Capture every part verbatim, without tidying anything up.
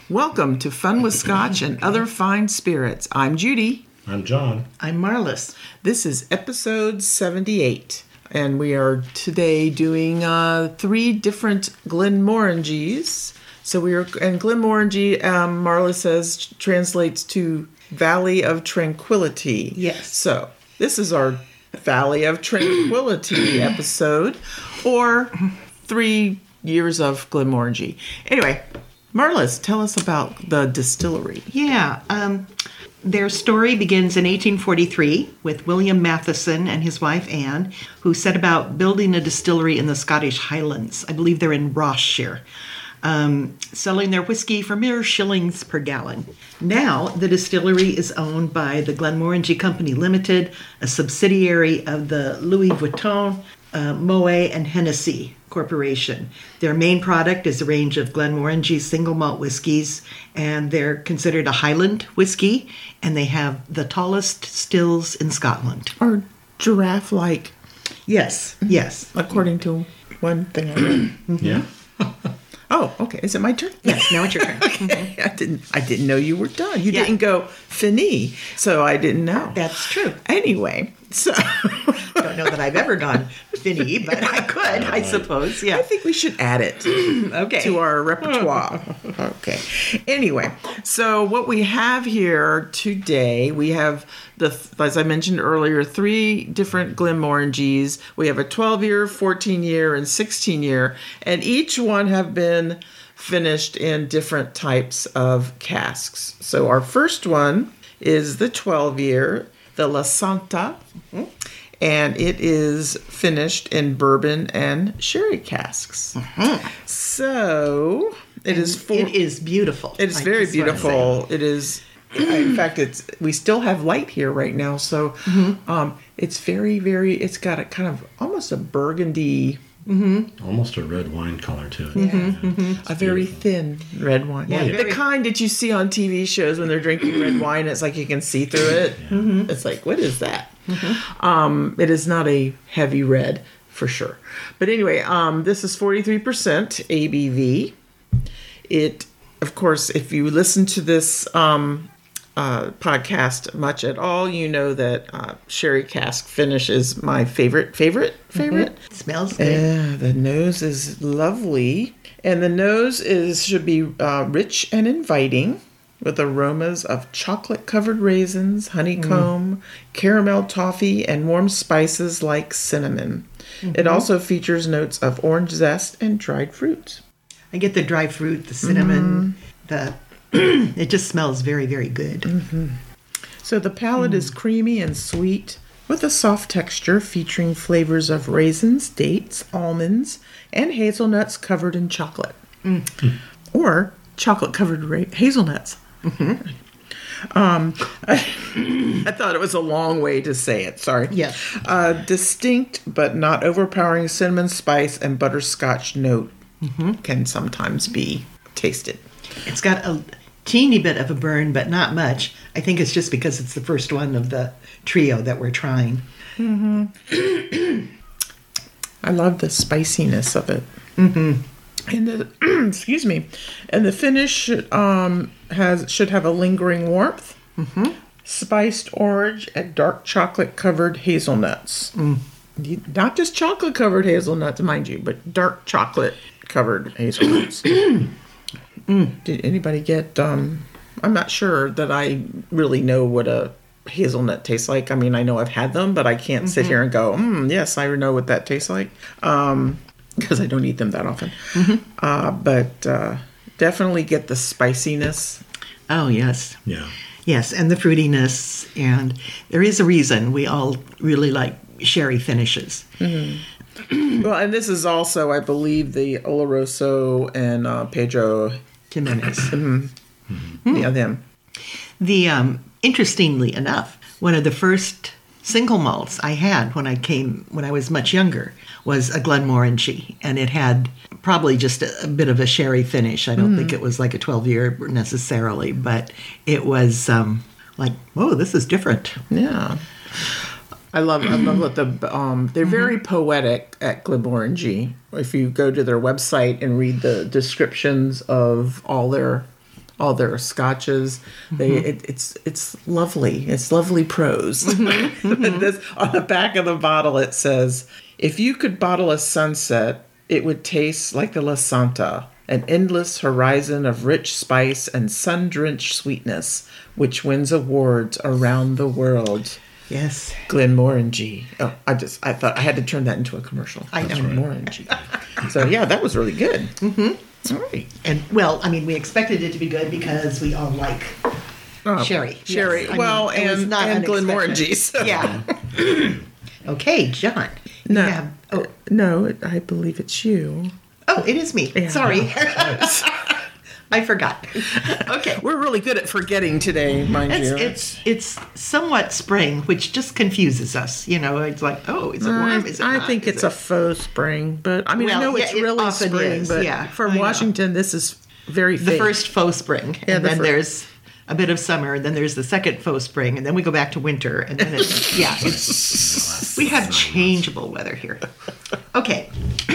Welcome to Fun with Scotch and Other Fine Spirits. I'm Judy. I'm John. I'm Marlis. This is episode seventy-eight, and we are today doing uh, three different Glenmorangies. So we are, and Glenmorangie, um, Marlis says, translates to Valley of Tranquility. Yes. So this is our Valley of Tranquility episode, or three years of Glenmorangie. Anyway, Marlis, tell us about the distillery. Yeah. Um, their story begins in eighteen forty-three with William Matheson and his wife Anne, who set about building a distillery in the Scottish Highlands. I believe they're in Ross-shire. Um, selling their whiskey for mere shillings per gallon. Now, the distillery is owned by the Glenmorangie Company Limited, a subsidiary of the Louis Vuitton, uh, Moet, and Hennessy Corporation. Their main product is a range of Glenmorangie single malt whiskeys, and they're considered a Highland whiskey, and they have the tallest stills in Scotland. Or giraffe-like. Yes, yes. According to one thing I read. Mm-hmm. Yeah. Oh, okay. Is it my turn? Yes, now it's your turn. Okay. I didn't I didn't know you were done. You Yeah. didn't go fini, so I didn't know. That's true. Anyway, so Don't know that I've ever gone finny, but I could, I suppose. Yeah. I think we should add it Okay. to our repertoire. Okay. Anyway, so what we have here today, we have the, as I mentioned earlier, three different Glenmorangies. We have a twelve-year, fourteen-year, and sixteen-year, and each one have been finished in different types of casks. So our first one is the twelve-year, the La Santa, and it is finished in bourbon and sherry casks. Mm-hmm. So it is for, It is beautiful. it is I very just wanna say. beautiful. It is, in fact, it's we still have light here right now, so Mm-hmm. um, it's very, very. It's got a kind of almost a burgundy, Almost a red wine color to it. a very thin red wine. Yeah, the very- kind that you see on T V shows when they're drinking red wine. It's like you can see through it. It's like, what is that? Um, it is not a heavy red for sure. But anyway, um, this is forty-three percent A B V. It, of course, if you listen to this um, uh, podcast much at all, you know that uh, sherry cask finish is my favorite, favorite, favorite. It smells good. Yeah, the nose is lovely, and the nose is should be uh, rich and inviting, with aromas of chocolate-covered raisins, honeycomb, caramel toffee, and warm spices like cinnamon. It also features notes of orange zest and dried fruits. I get the dry fruit, the cinnamon, the. It just smells very, very good. So the palate is creamy and sweet, with a soft texture featuring flavors of raisins, dates, almonds, and hazelnuts covered in chocolate. Or chocolate-covered ra- hazelnuts. Um, I, I thought it was a long way to say it. Sorry. Yes. Uh, distinct but not overpowering cinnamon spice and butterscotch note can sometimes be tasted. It's got a teeny bit of a burn, but not much. I think it's just because it's the first one of the trio that we're trying. I love the spiciness of it. Mm-hmm. And the excuse me, and the finish should, um has should have a lingering warmth, mm-hmm. spiced orange and dark chocolate covered hazelnuts. Mm. Not just chocolate covered hazelnuts, mind you, but dark chocolate covered hazelnuts. mm. Did anybody get? Um, I'm not sure that I really know what a hazelnut tastes like. I mean, I know I've had them, but I can't mm-hmm. sit here and go, mm, yes, I know what that tastes like. Um, because I don't eat them that often. Mm-hmm. Uh, but uh, definitely get the spiciness. Oh, yes. Yeah. Yes, and the fruitiness. And there is a reason we all really like sherry finishes. Mm-hmm. Well, and this is also, I believe, the Oloroso and uh, Pedro Jimenez. mm-hmm. Mm-hmm. Yeah, them. The um, interestingly enough, one of the first single malts I had when I came when I was much younger was a Glenmorangie, and it had probably just a, a bit of a sherry finish. I don't mm. think it was like a twelve year necessarily, but it was um, like, whoa, this is different. Yeah. I love I love what the um they're very poetic at Glenmorangie. If you go to their website and read the descriptions of all their all their scotches. They it, it's it's lovely. It's lovely prose. But this, on the back of the bottle it says, "If you could bottle a sunset, it would taste like the La Santa, an endless horizon of rich spice and sun-drenched sweetness, which wins awards around the world." Yes. Glenmorangie. Oh, I just I thought I had to turn that into a commercial. I know. Glenmorangie. So yeah, that was really good. Mm-hmm. All right. And, well, I mean, we expected it to be good because we all like Oh, sherry. Sherry. Yes, I well, mean, it was and, not and unexpected. Glenmorangie. So. Yeah. Okay, John. you No. have- oh, No, it, I believe it's you. oh, it is me. Yeah. Sorry. I forgot. Okay. We're really good at forgetting today, mind It's, you. it's it's somewhat spring, which just confuses us. You know, it's like, oh, is it I, warm? Is it I not? think Is it's it- a faux spring, but I mean, I Well, know yeah, it's it really often spring, is, but yeah, for I know. Washington, this is very the fake. first faux spring, Yeah, and the then fir- there's a bit of summer, and then there's the second faux spring, and then we go back to winter, and then it's yeah, it's, we have changeable weather here. Okay,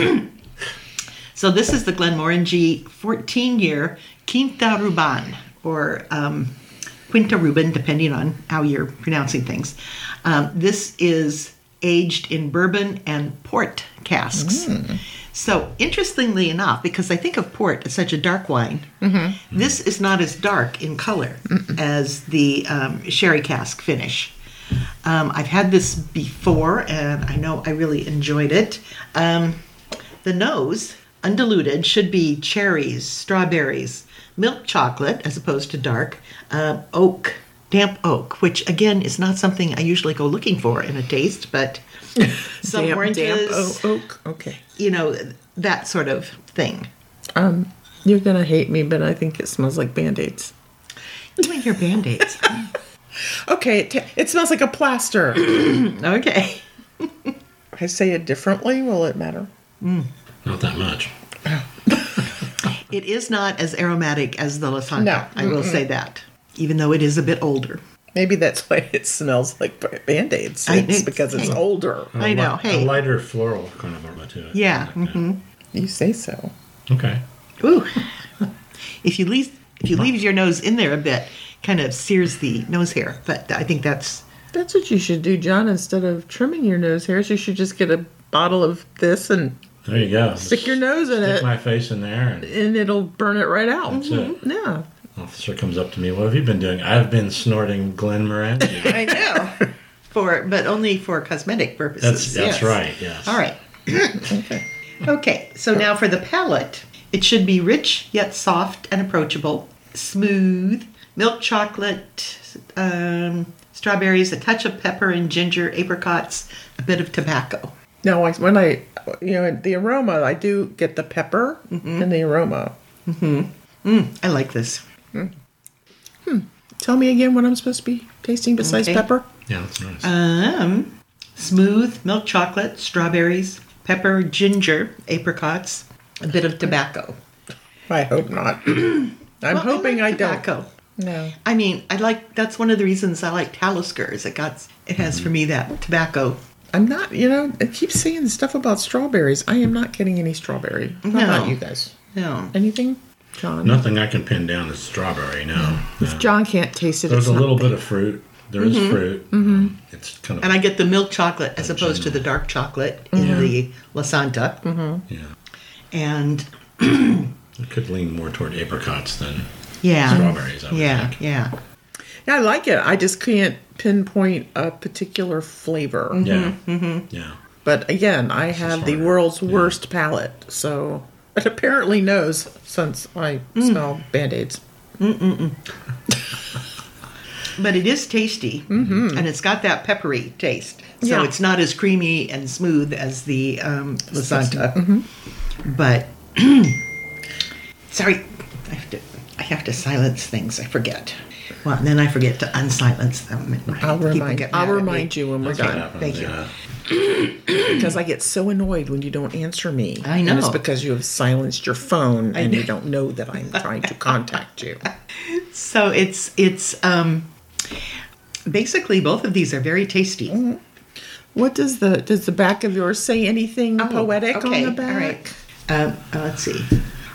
so this is the Glenmorangie fourteen-year Quinta Ruban, or um, Quinta Ruban, depending on how you're pronouncing things. Um, this is aged in bourbon and port casks. So, interestingly enough, because I think of port as such a dark wine, this is not as dark in color as the um, sherry cask finish. Um, I've had this before, and I know I really enjoyed it. Um, the nose, undiluted, should be cherries, strawberries, milk chocolate, as opposed to dark, uh, oak, damp oak, which again is not something I usually go looking for in a taste, but some damp, oranges, damp o- oak. Okay. you know, that sort of thing. Um, you're gonna hate me, but I think it smells like Band-Aids. You and your Band-Aids. Okay, it, t- it smells like a plaster. Okay. I say it differently. Will it matter? Not that much. It is not as aromatic as the La Santa. No. I will say that, even though it is a bit older. Maybe that's why it smells like b- Band-Aids. I- It's it's- because it's hey. older. A I know, li- hey. A lighter floral kind of aroma to it. Yeah. I like that. hmm You say so. Okay. Ooh. If you leave if you leave your nose in there a bit, kind of sears the nose hair. But I think that's That's what you should do, John. Instead of trimming your nose hairs, you should just get a bottle of this and There you go. stick Just your nose in Stick it, my face in there, and and it'll burn it right out. that's it. Yeah. Officer comes up to me. What have you been doing? I've been snorting Glenmorangie. I know. for but only for cosmetic purposes. That's that's yes. right. Yes. All right. Okay. Okay, so now for the palate, it should be rich yet soft and approachable, smooth, milk chocolate, um, strawberries, a touch of pepper and ginger, apricots, a bit of tobacco. Now, I, when I, you know, the aroma, I do get the pepper and the aroma. I like this. Tell me again what I'm supposed to be tasting besides Okay. pepper. Yeah, that's nice. Um, smooth milk chocolate, strawberries, pepper, ginger, apricots, a bit of tobacco. I hope not. I'm Well, hoping like I, don't. tobacco. No. I mean, I like that's one of the reasons I like Talisker. Is it got it has for me that tobacco. I'm not, you know, it keeps saying stuff about strawberries. I am not getting any strawberry. How No. about you guys? No, Anything? John? Nothing I can pin down is strawberry. No. If no. John can't taste it, There's it's a not little bit of fruit. There is fruit. Mm-hmm. It's kind of and I get the milk chocolate as opposed to the dark chocolate in the La Santa, yeah. and It could lean more toward apricots than yeah, strawberries. I would yeah, think. yeah. Yeah, I like it. I just can't pinpoint a particular flavor. Yeah. Mm-hmm. Yeah. But again, I have the harder. world's Yeah. worst palate, so it apparently knows since I smell Band-Aids. But it is tasty, and it's got that peppery taste. So Yeah. it's not as creamy and smooth as the um, La Santa. But sorry, I have to I have to silence things. I forget. Well, and then I forget to unsilence them. and I'll people remind get I'll mad at me. remind you when we're That's what done. happens, Thank you. yeah. Because I get so annoyed when you don't answer me. I And it's know. because you have silenced your phone and know. you don't know that I'm trying to contact you. So it's it's um, basically both of these are very tasty. What does the does the back of yours say anything poetic on okay, the back? all right. Um, uh, let's see.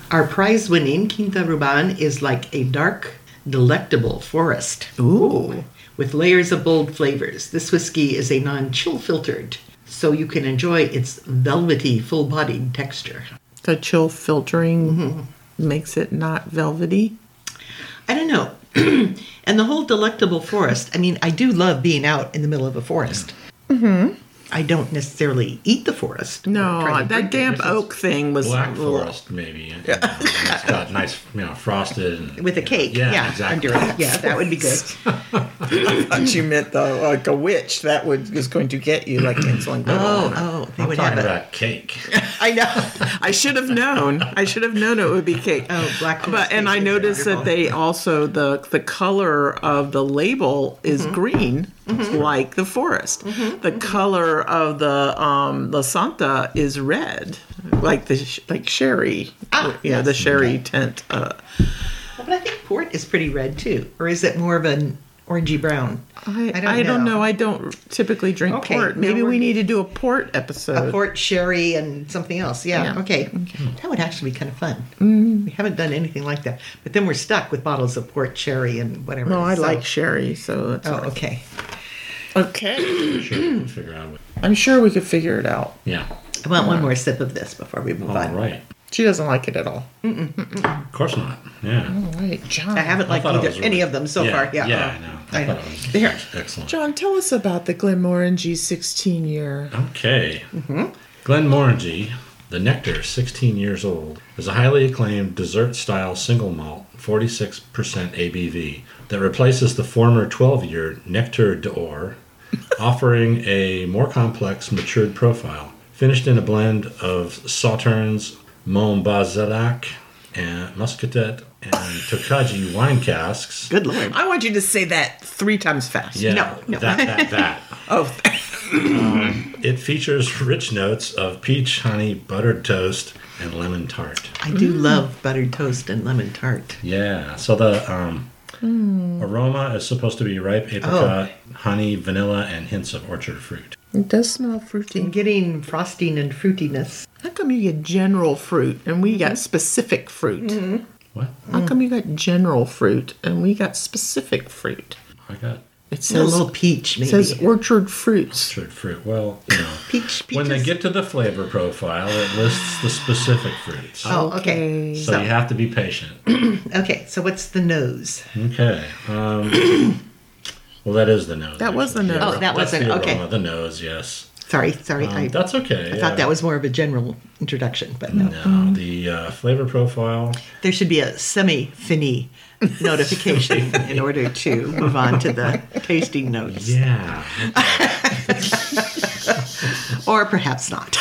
Our prize-winning Quinta Ruban is like a dark, delectable forest. Ooh. With layers of bold flavors. This whiskey is a non-chill filtered, so you can enjoy its velvety, full-bodied texture. The chill filtering makes it not velvety. I don't know. And the whole delectable forest, I mean, I do love being out in the middle of a forest. Mm-hmm. I don't necessarily eat the forest. or No, try to that drink it. damp This is- oak thing was Black a little- Forest, maybe. You know, it's got nice, you know, frosted. And, With a cake. Yeah, Yeah, exactly. under it. Yeah, that would be good. I thought you meant the like a witch that would was going to get you like insulin. Oh, oh, they I'm would talking have it. about cake. I know. I should have known. I should have known it would be cake. Oh, black forest But and cake I is noticed that wonderful. they also the the color of the label is Mm-hmm. green, like the forest. The color of the um the Santa is red, like the sh- like sherry. Ah, you know, yes, the sherry okay. tint. Uh, But I think port is pretty red too. Or is it more of an orangey brown? I, I don't I don't know. know. I don't typically drink Okay, port. now Maybe we're- we need to do a port episode. A port, sherry, and something else. Yeah, Yeah. okay. That would actually be kind of fun. Mm. We haven't done anything like that. But then we're stuck with bottles of port, sherry, and whatever. No, I So- like sherry, so that's Oh, okay. okay. Sure, we can figure out. What, I'm sure we could figure it out. yeah. I want one more sip of this before we move All on. right. She doesn't like it at all. Of course not. Yeah. All right, John. I haven't I liked thought it either, was any really- of them so yeah, far. Yeah, Yeah, uh, I know. I I know. thought it was There. excellent. John, tell us about the Glenmorangie sixteen year. Okay. Glenmorangie, the Nectar, sixteen years old, is a highly acclaimed dessert-style single malt, forty-six percent A B V, that replaces the former twelve-year Nectar d'Or, offering a more complex, matured profile. Finished in a blend of Sauternes, Montbazillac, and Muscadet, and Tokaji wine casks. Good Lord. I want you to say that three times fast. Yeah, No, no. that, that, that. Oh, It features rich notes of peach, honey, buttered toast, and lemon tart. I do love buttered toast and lemon tart. Yeah, so the um, aroma is supposed to be ripe apricot, honey, vanilla, and hints of orchard fruit. it does smell I'm fruity. getting frosting and fruitiness. How come you get general fruit and we got specific fruit? What? How come you got general fruit and we got specific fruit? I got It A says little peach, it maybe. says orchard fruits. orchard fruit. Well, you know, peach, peaches. when they get to the flavor profile, it lists the specific fruits. Oh, okay. So, So, you have to be patient. okay, so what's the nose? Okay. Um, well, that is the nose. That was the actually. nose. Oh, that That's was it, the okay. aroma, the nose, yes. Sorry, sorry. Um, I, that's okay. I thought that was more of a general introduction, but no. No, the uh, flavor profile. There should be a semi-fini notification in order to move on to the tasting notes. Yeah. Or perhaps not.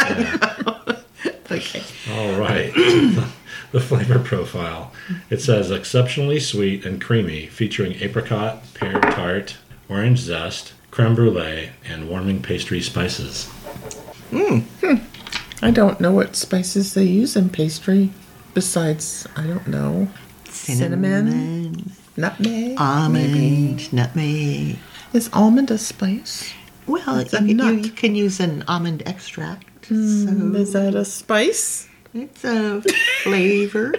Okay. All right. The flavor profile. It says exceptionally sweet and creamy, featuring apricot, pear tart, orange zest, creme brulee, and warming pastry spices. I don't know what spices they use in pastry. Besides, I don't know. Cinnamon? Nutmeg? Almond, maybe. nutmeg. Is almond a spice? Well, It's a you, you, nut. you can use an almond extract. Mm, So is that a spice? it's a flavor.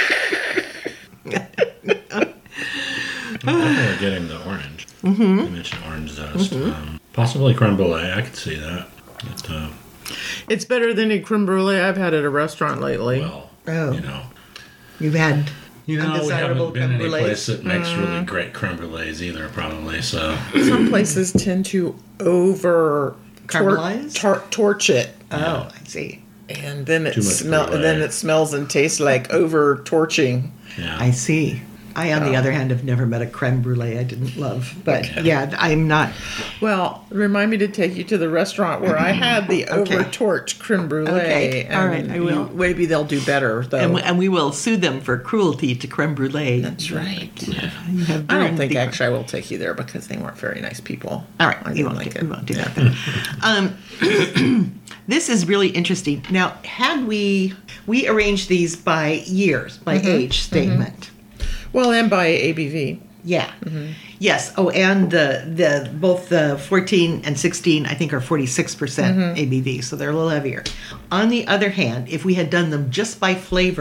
I'm definitely getting the orange. Mm-hmm. You mentioned orange zest. Um, possibly creme brulee. I could see that. But, uh, It's better than a creme brulee I've had at a restaurant lately. well, Oh. you know. You've had You know, we undesirable haven't been creme any brulees. place that makes really great creme brulees either, probably. So, Some places tend to over tor- Caramelize? tor- torch it, Oh, I see. and then it Too much smell. brulee. Then it smells and tastes like over torching. yeah. I see. I, on the other hand, have never met a creme brulee I didn't love. But Okay. yeah, I'm not. Well, remind me to take you to the restaurant where I had the Okay. over torch creme brulee. Okay. All and right, I will. you- Maybe they'll do better though. And we, and we will sue them for cruelty to creme brulee. That's right. You have I don't burned think the- actually I will take you there because they weren't very nice people. All right, I you didn't won't, like do, it. we won't do Yeah. that then. Um, this is really interesting. Now, had we we arranged these by years, by Mm-hmm. age statement. Well, and by A B V. Yeah. Yes. Oh, and the the both the fourteen and sixteen, I think, are forty-six percent A B V, so they're a little heavier. On the other hand, if we had done them just by flavor,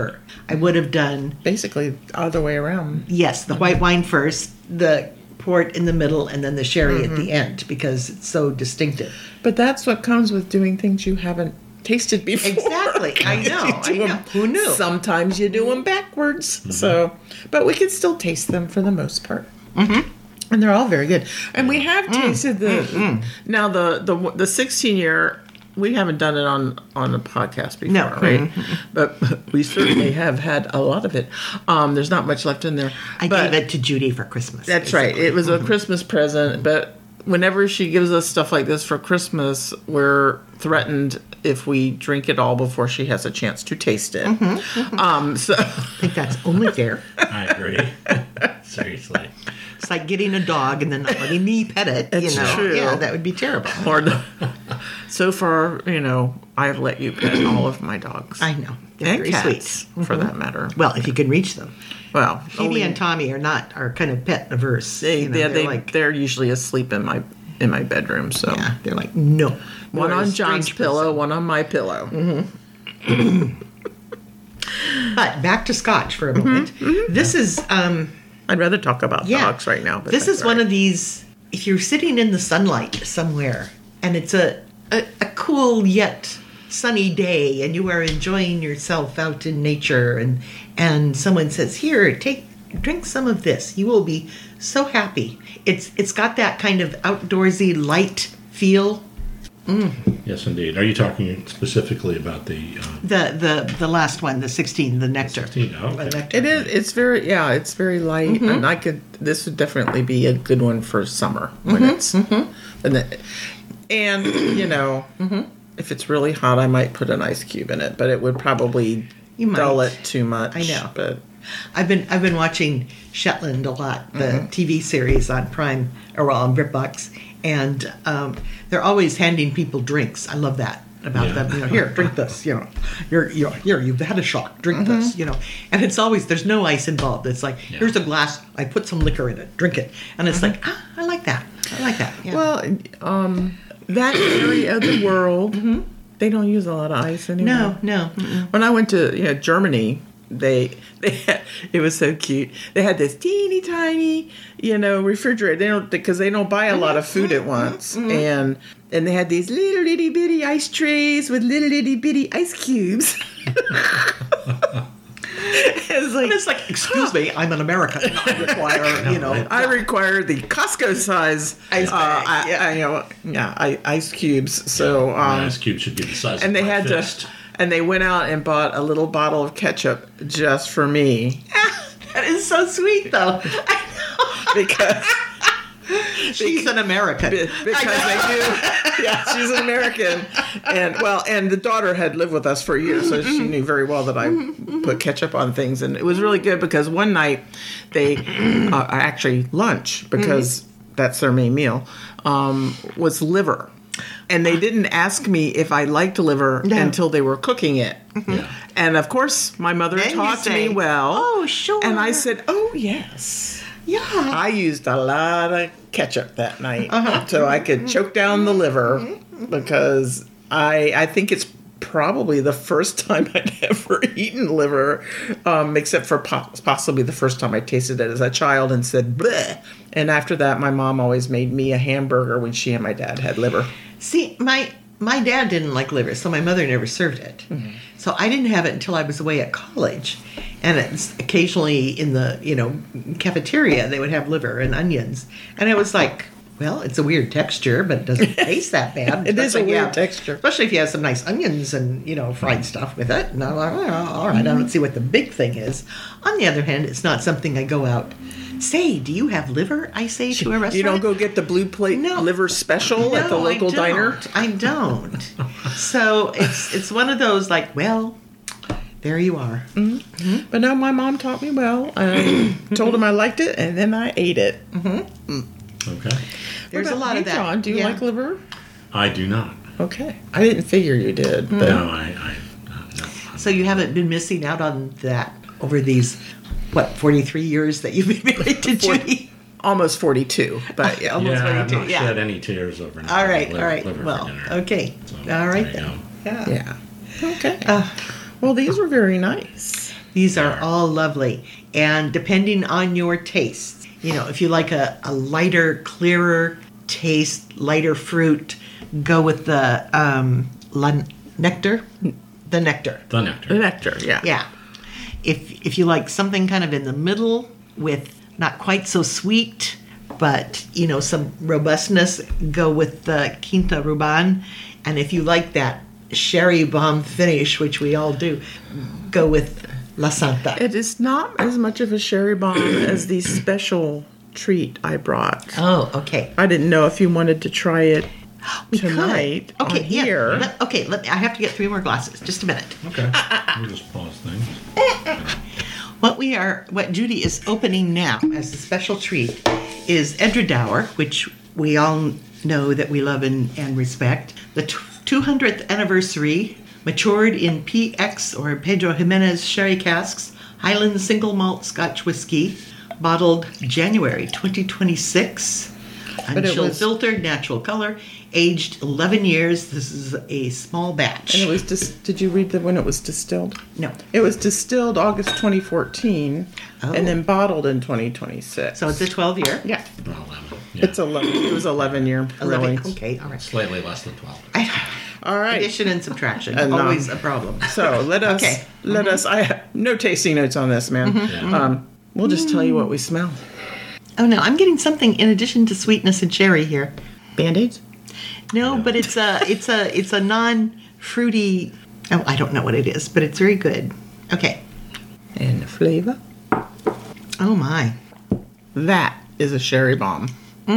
I would have done, Basically, other way around. yes, the white wine first, the port in the middle, and then the sherry Mm-hmm. at the end because it's so distinctive. But that's what comes with doing things you haven't tasted before. Exactly. I know. You I do know. 'em- Who knew? Sometimes you do them backwards. So, but we can still taste them for the most part. Mm-hmm. And they're all very good. And we have tasted the now the the the sixteen year. We haven't done it on on a podcast before, No. right? But we certainly have had a lot of it. Um, there's not much left in there. I but gave it to Judy for Christmas. That's right. It was a Christmas present, but whenever she gives us stuff like this for Christmas, we're threatened if we drink it all before she has a chance to taste it. Um, so I think that's only fair. I agree. Seriously. It's like getting a dog and then not letting me pet it. It's you know, true. yeah, that would be terrible. or the, so far, you know, I've let you pet all of my dogs. I know. They're and very cats, sweet. for that matter. Well, if you can reach them. Well, Phoebe only- and Tommy are not are kind of pet averse. they, you know, yeah, they're they, like they're usually asleep in my in my bedroom. So yeah, they're like no. one You're a on John's strange pillow, person. one on my pillow. But back to Scotch for a moment. This is um I'd rather talk about yeah. dogs right now. But this that's is all one right. of these. If you're sitting in the sunlight somewhere and it's a, a a cool yet sunny day and you are enjoying yourself out in nature and and someone says, "Here, take drink some of this," you will be so happy. It's it's got that kind of outdoorsy light feel. Yes, indeed. Are you talking specifically about the um, The the the last one, the sixteen, the nectar. sixteen? Oh, okay. The nectar. It is. It's very. Yeah. It's very light, Mm-hmm. and I could. This would definitely be a good one for summer when Mm-hmm. it's. And, the, and you know, Mm-hmm. if it's really hot, I might put an ice cube in it, but it would probably You might. dull it too much. I know. But I've been I've been watching Shetland a lot, the Mm-hmm. T V series on Prime or well, on BritBox, and um, they're always handing people drinks. I love that about Yeah. them. You know, here, drink this. You know, you're you're here. You've had a shock. Drink Mm-hmm. this. You know, and it's always there's no ice involved. It's like Yeah. here's a glass. I put some liquor in it. Drink it, and it's like ah, I like that. I like that. Yeah. well, um, that area of the world, they don't use a lot of ice anymore. Mm-hmm. no, no. When I went to you know, Germany, they they had, it was so cute. They had this teeny tiny, you know, refrigerator. They don't because they don't buy a lot of food at once, and and they had these little itty bitty ice trays with little itty bitty ice cubes. It's like, It's like, excuse me, I'm an American. I require, you know. I require the Costco size Ice uh, bag, I, yeah. I, you know, yeah, I, ice cubes. So An um, ice cube should be the size and of they my had fist. to, and they went out and bought a little bottle of ketchup just for me That is so sweet, though. because She's an American. because they knew, yeah, she's an American, and well, and the daughter had lived with us for years, so she knew very well that I put ketchup on things, and it was really good because one night they, uh, actually lunch because that's their main meal, um, was liver. And they didn't ask me if I liked liver No. until they were cooking it. Yeah. And of course, my mother Then you taught say, me well. "Oh, sure." And I said, "Oh, yes." Yeah. I used a lot of ketchup that night Uh-huh. so I could choke down the liver because I I think it's probably the first time I'd ever eaten liver, um, except for po- possibly the first time I tasted it as a child and said bleh. And after that, my mom always made me a hamburger when she and my dad had liver. See, my my dad didn't like liver, so my mother never served it. So I didn't have it until I was away at college, and it's occasionally in the you know cafeteria they would have liver and onions, and it was like, well, it's a weird texture, but it doesn't taste that bad. It is a Especially if you weird have- texture. especially if you have some nice onions and you know fried stuff with it. And I'm like, oh, all right, I don't see what the big thing is. On the other hand, it's not something I go out. Say, do you have liver? I say to a restaurant. You don't go get the blue plate No. liver special at the No, local I diner? don't. I don't. So it's it's one of those like, well, there you are. But no, my mom taught me well. I told him I liked it, and then I ate it. Okay. There's What a about lot you, of that. John, do you Yeah. like liver? I do not. Okay. I didn't figure you did, but No, I. I uh, no. So you haven't been missing out on that over these what forty-three years that you've been married to Judy. almost forty-two. But yeah. Almost yeah, I've forty-two, not yeah. shed any tears over. not All right, liver- all right. liver for Well, dinner. okay. So, All right there you then. go. Yeah. Yeah. Okay. Uh, Well, these were very nice. These are Yeah. all lovely. And depending on your taste, you know, if you like a, a lighter, clearer taste, lighter fruit, go with the um, la- nectar. The nectar. The nectar. The nectar, yeah. Yeah. If if you like something kind of in the middle with not quite so sweet, but you know some robustness, go with the Quinta Ruban. And if you like that sherry bomb finish, which we all do, go with La Santa. It is not as much of a sherry bomb as the special treat I brought. Oh, okay. I didn't know if you wanted to try it We tonight could. Okay, on yeah. here. Let- okay, let me, I have to get three more glasses. Just a minute. Okay. We just pause things. What we are, what Judy is opening now as a special treat is Edradour, which we all know that we love and, and respect. The t- two hundredth anniversary, matured in P X or Pedro Jimenez sherry casks, Highland single malt Scotch whiskey, bottled January twenty twenty-six. But it Unchill was- filtered, natural color, aged eleven years. This is a small batch. And it was just, did you read the when it was distilled? No. It was distilled August twenty fourteen Oh. and then bottled in twenty twenty-six. So it's a twelve year. yeah. Well, eleven. Yeah. It's eleven. It was eleven year. eleven. Really. Okay, all right. Slightly less than twelve. All right. Addition and subtraction, And, um, always a problem. So let us Okay. let us. I have no tasting notes on this, man. Yeah. Um, we'll just tell you what we smell. Oh no, I'm getting something in addition to sweetness and cherry here. Band-Aids. No, but it's a it's a it's a non-fruity. Oh, I don't know what it is, but it's very good. Okay. And the flavor. Oh my. That is a sherry bomb.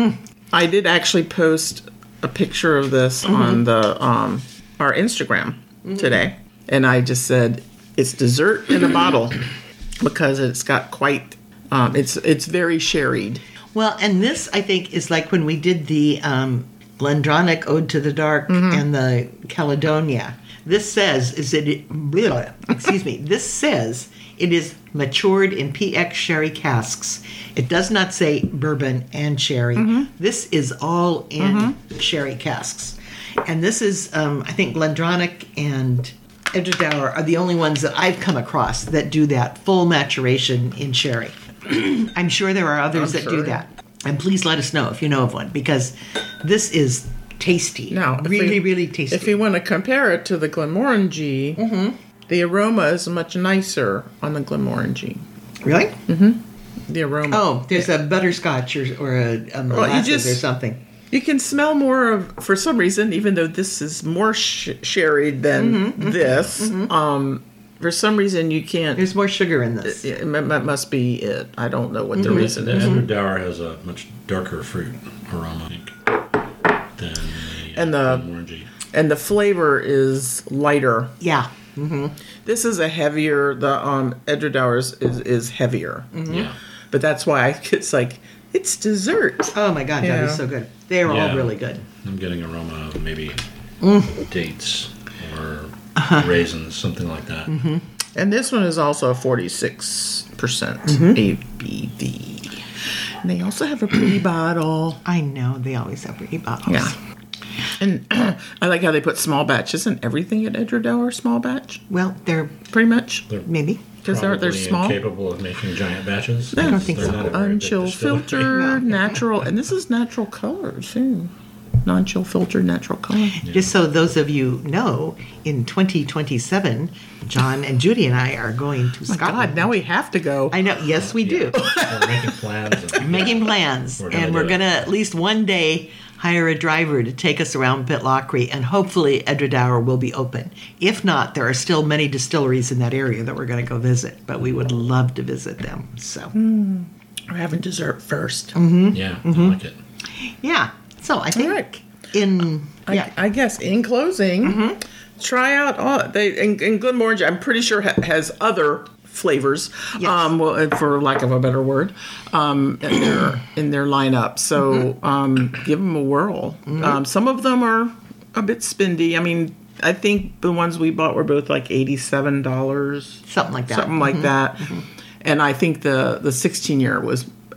I did actually post a picture of this on the um, our Instagram today, and I just said it's dessert in a bottle because it's got quite. Um, it's it's very sherried. Well, and this I think is like when we did the um, Glendronach Ode to the Dark and the Caledonia. This says is it bleh, excuse me. This says it is matured in P X sherry casks. It does not say bourbon and sherry. This is all in sherry casks, and this is um, I think Glendronach and Edradour are the only ones that I've come across that do that full maturation in sherry. I'm sure there are others I'm that do sure. that. And please let us know if you know of one, because this is tasty. Now, if really, we- really tasty. If you want to compare it to the Glenmorangie, the aroma is much nicer on the Glenmorangie. really? The aroma. Oh, there's a butterscotch or, or a, a molasses just- or something. You can smell more of, for some reason, even though this is more sh- sherried than this. Um, for some reason, you can't. There's more sugar in this. It, it mu- must be it. I don't know what the The reason the is. Edradour has a much darker fruit aroma, I think, than the And the- Glenmorangie. And the flavor is lighter. Yeah. This is a heavier. The um, Edradour is, is is heavier, Yeah. but that's why I, it's like it's dessert. Oh my God, that Yeah. is so good. They're Yeah. all really good. I'm getting aroma of maybe Mm. dates or Uh-huh. raisins, something like that. Mm-hmm. And this one is also forty-six percent Mm-hmm. A B V. And they also have a pretty bottle. I know they always have pretty bottles. Yeah. And I like how they put small batch. Isn't everything at Edradour small batch? Well, they're Pretty much. They're maybe. Because they're, they're probably small. incapable of making giant batches. I don't think They're so. not a very big Unchill distillery. filtered, natural. And this is natural color, too. Non-chill filtered, natural color. Just so those of you know, in twenty twenty-seven, John and Judy and I are going to My Scotland. God, now we have to go. I know. Yes, we do. We're making plans. And, Making plans, We're gonna and do we're it. going to at least one day hire a driver to take us around Pitlochry, and hopefully Edradour will be open. If not, there are still many distilleries in that area that we're going to go visit, but we would love to visit them. So, We're having dessert first. yeah, I like it. yeah. So I think All right. in I, yeah, I guess in closing, try out all they and, and Glenmorangie. I'm pretty sure ha, has other flavors. Yes. Um, well, uh, for lack of a better word, um, in their in their lineup. So um, give them a whirl. Um, some of them are a bit spendy. I mean, I think the ones we bought were both like eighty-seven dollars, something like that. something like that. And I think the the sixteen year was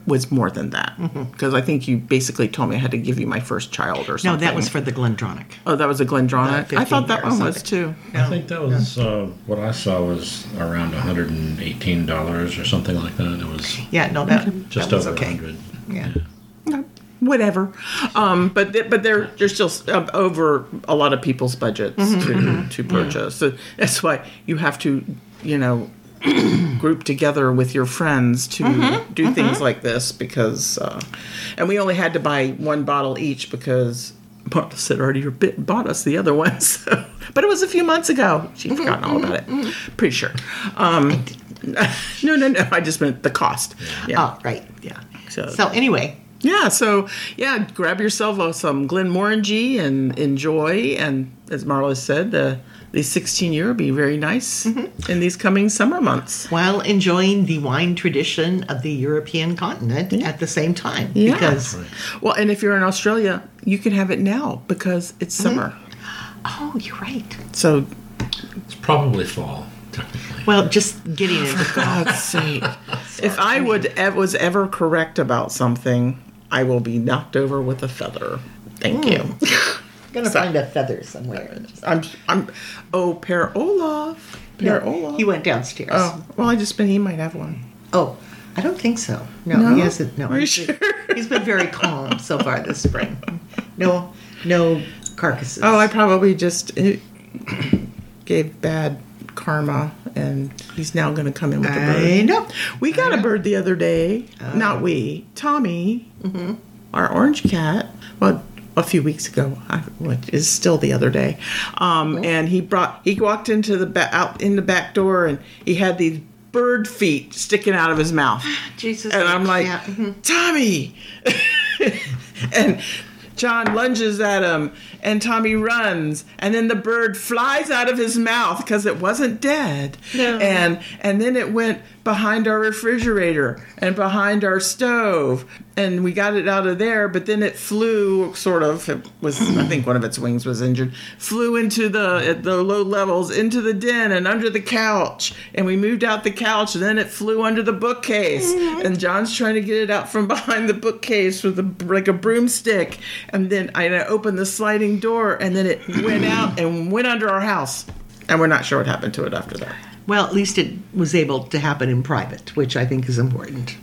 was more than that. Because I think you basically told me I had to give you my first child or No, something. that was for the Glendronach. Oh, that was a Glendronach? The I thought that fifteen one or was too. I think that was uh, what I saw was around one hundred eighteen dollars or something like that. It was Yeah, no, that, just that was over okay. one hundred. Yeah. Okay, whatever. Um, but th- but they're they're still uh, over a lot of people's budgets to to purchase. So that's why you have to, you know, group together with your friends to do things like this because, uh, and we only had to buy one bottle each because Martha had already bit- bought us the other ones. So. But it was a few months ago. She'd forgotten all about it. Pretty sure. Um, no, no, no. I just meant the cost. Yeah. Oh, right. Yeah. So- So, anyway, Yeah, so yeah, grab yourself uh, some Glenmorangie and enjoy. And as Marla said, the the sixteen year will be very nice in these coming summer months. while enjoying the wine tradition of the European continent at the same time. Yeah. Because, Well, and if you're in Australia, you can have it now because it's summer. oh, you're right. So, It's probably fall, technically. Well, just getting it. for God's sake, if I would ev- was ever correct about something, I will be knocked over with a feather. Thank you. I'm going to find a feather somewhere. I'm I'm oh Per Olaf. Per Olaf. He went downstairs. Oh, well, I just been he might have one. Oh, I don't think so. No, No? he hasn't. No, Are you he's been- sure? he's been very calm so far this spring. No, no carcasses. Oh, I probably just uh, gave bad karma, and he's now going to come in with a bird. I know. We got a bird the other day. Not we. Tommy, our orange cat. Well, a few weeks ago, I, which is still the other day. Um, and he brought. He walked into the ba- out in the back door, and he had these bird feet sticking out of his mouth. Jesus. And I'm like, yeah, mhm. Tommy! And John lunges at him, and Tommy runs, and then the bird flies out of his mouth because it wasn't dead. No. And and then it went behind our refrigerator and behind our stove, and we got it out of there. But then it flew, sort of. It was, I think, one of its wings was injured. Flew into the at the low levels into the den and under the couch, and we moved out the couch. And then it flew under the bookcase, and John's trying to get it out from behind the bookcase with a, like a broomstick. And then I opened the sliding door, and then it went out and went under our house. And we're not sure what happened to it after that. Well, at least it was able to happen in private, which I think is important.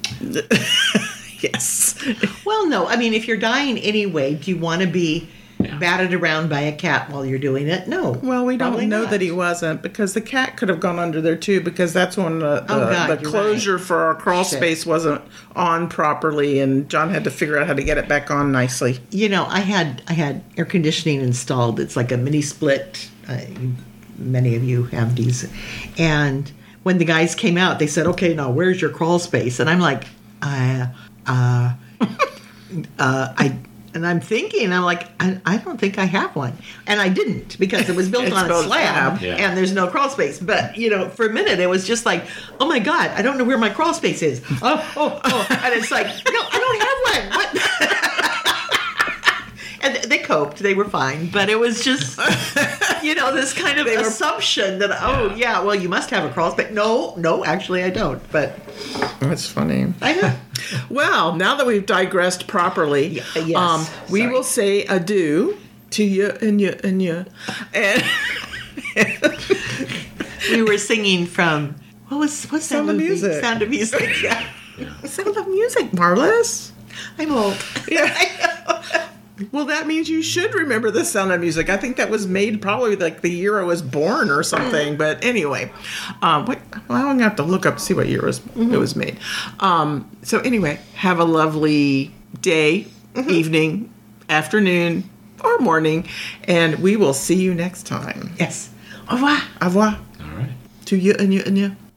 Yes. Well, no, I mean, if you're dying anyway, do you want to be batted around by a cat while you're doing it? No. Well, we don't probably know not. that he wasn't, because the cat could have gone under there too, because that's when the, the, Oh, God, the you're closure right. for our crawl Shit. space wasn't on properly, and John had to figure out how to get it back on nicely. You know, I had I had air conditioning installed. It's like a mini split. Uh, you, many of you have these. And when the guys came out, they said, "Okay, now where's your crawl space?" And I'm like, uh, uh, uh, I. And I'm thinking, I'm like, I, I don't think I have one. And I didn't, because it was built It's on a built slab, slab. Yeah. and there's no crawl space. But, you know, for a minute, it was just like, oh my God, I don't know where my crawl space is. Oh, oh, oh. And it's like, no, I don't have one. What? And they coped. They were fine. But it was just, you know, this kind of They were- assumption that, oh, yeah, well, you must have a crawl space. No, no, actually, I don't. But That's funny. I know. Well, now that we've digressed properly, Yeah, yes, um, we sorry. will say adieu to you and you and you. And We were singing from, what was, what's Sound that of movie? Music. Sound of Music, yeah. Sound of Music, Marvelous. I'm old. Well, that means you should remember the Sound of Music. I think that was made probably like the year I was born or something. But anyway, um, what, well, I'm going to have to look up to see what year it was, it was made. Um, so anyway, have a lovely day, evening, afternoon, or morning, and we will see you next time. Yes. Au revoir. Au revoir. All right. To you and you and you.